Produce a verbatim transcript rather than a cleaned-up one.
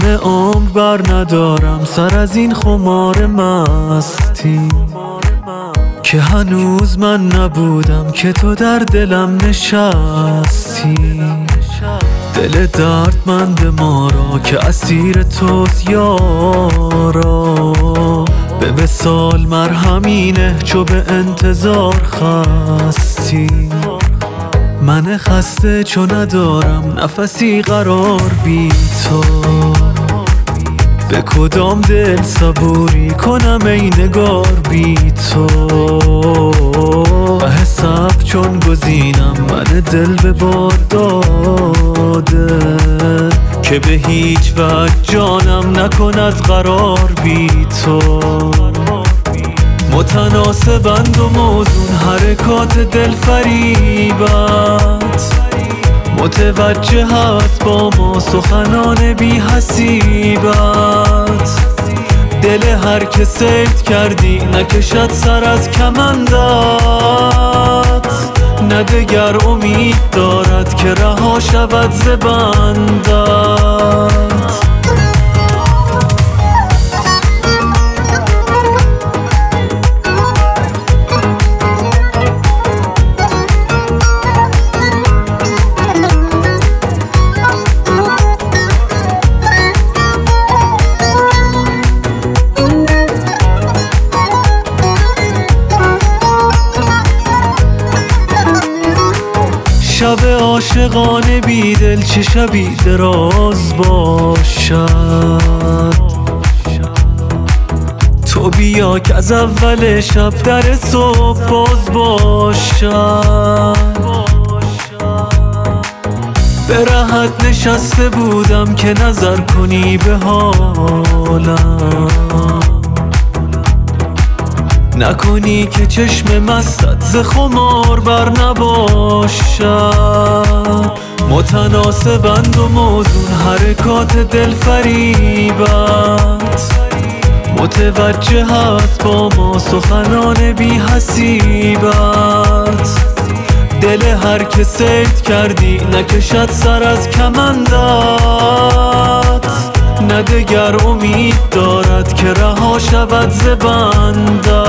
همه عمر بر ندارم سر از این خمار مستی که هنوز من نبودم که تو در دلم نشستی. دل دردمند ما را که اسیر توست یارا، به وصال مرهمینه چو به انتظار خستی. من خسته چو ندارم نفسی قرار بی تو، به کدام دل صبوری کنم ای نگار بی تو. به حساب چون گزینم من دل به بار داده که به هیچ وجه جانم نکند قرار بی تو. متناسبند و موزون حرکات دل فریبت، متوجه هست با ما سخنان بی حسیبت. دل هر که صید کردی نکشد سر از کمندت، نه دگر امید دارد که رها شود ز بندت. شب عاشقانه بیدل چه شبی دراز باشد، تو بیا که از اول شب در صبح باز باشد. به رهت نشسته بودم که نظر کنی به حالم، نکنی که چشم مستت ز خمار بر نباشد. متناسبند و موزون حرکات دل فریبت، متوجه هست با ما سخنان بی حسیبت. دل هر که صید کردی نکشد سر از کمندت، نه دگر امید دارد که رها شود ز بندت.